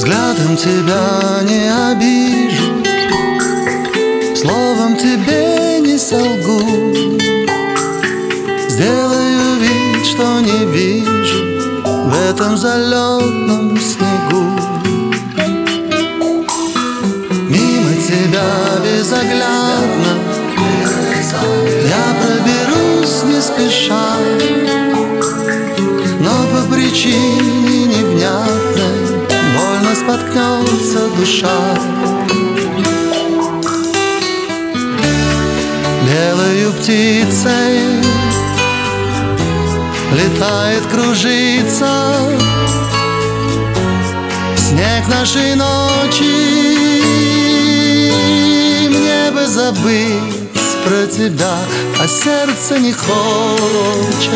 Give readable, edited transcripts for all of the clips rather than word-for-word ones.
Взглядом тебя не обижу, словом тебе не солгу. Сделаю вид, что не вижу в этом залетном снегу. Мимо тебя безоглядно я проберусь не спеша, но по причине невнятной больно споткнется душа. Белою птицей летает, кружится снег нашей ночи. Мне бы забыть про тебя, а сердце не хочет.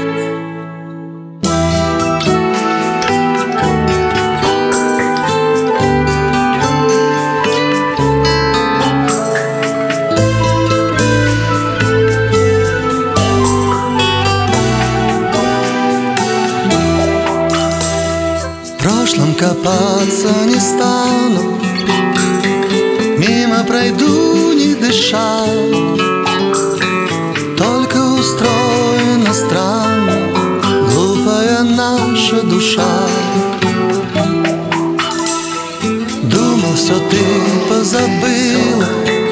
В прошлом копаться не стану, мимо пройду не дыша. Только устроена странно глупая наша душа. Думал, все ты позабыла,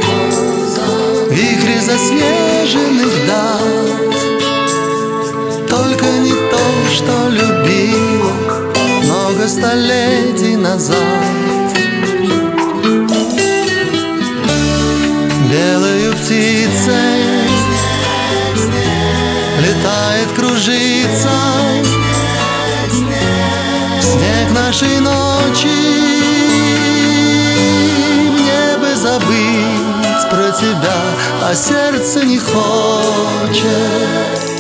вихри заснеженных дат. Только не то, что любила много столетий назад. Белою птицей летает, кружится снег нашей ночи. Мне бы забыть про тебя, а сердце не хочет.